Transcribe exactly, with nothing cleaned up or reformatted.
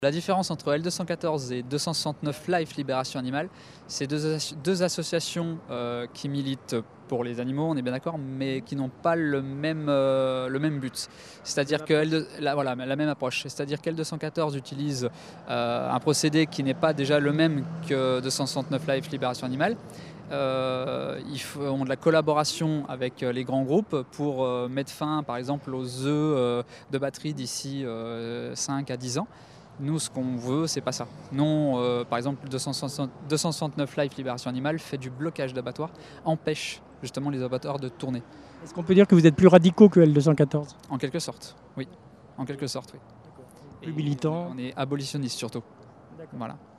La différence entre L deux cent quatorze et deux cent soixante-neuf Life Libération Animale, c'est deux, deux associations euh, qui militent pour les animaux, on est bien d'accord, mais qui n'ont pas le même, euh, le même but. C'est-à-dire que L, la, voilà, la même approche. C'est-à-dire qu'L deux cent quatorze utilise euh, un procédé qui n'est pas déjà le même que deux cent soixante-neuf Life Libération Animale. Euh, ils font de la collaboration avec les grands groupes pour euh, mettre fin, par exemple, aux œufs euh, de batterie d'ici euh, cinq à dix ans. Nous, ce qu'on veut, c'est pas ça. Non, euh, par exemple, deux cent soixante-neuf Life Libération Animale fait du blocage d'abattoirs, empêche justement les abattoirs de tourner. Est-ce qu'on peut dire que vous êtes plus radicaux que L deux cent quatorze? En quelque sorte, oui. En quelque sorte, oui. Plus militant. On est abolitionniste surtout. Voilà.